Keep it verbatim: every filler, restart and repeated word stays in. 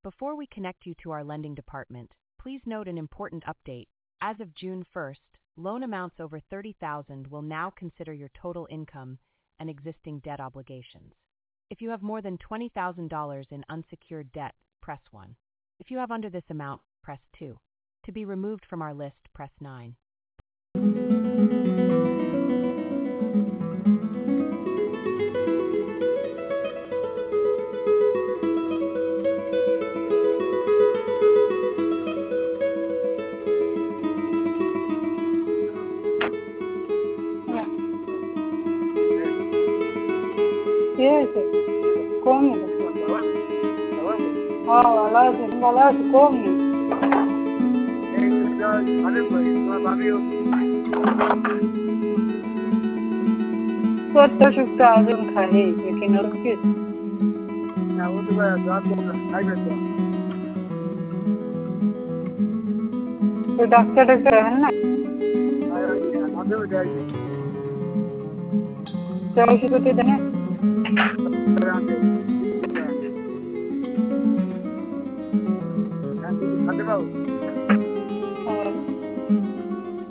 Before we connect you to our lending department, please note an important update. As of June first, loan amounts over thirty thousand dollars will now consider your total income and existing debt obligations. If you have more than twenty thousand dollars in unsecured debt, press one. If you have under this amount, press two. To be removed from our list, press nine. Yes, come. Oh, Allah, Allah, come. Kota şükür azım khahi, lekin उसके ना वो तो मैं रात को खाई बैठा तो डॉक्टर डॉक्टर है ना आधे हो जाएगी चलो शुरू तो देना खाते खाओ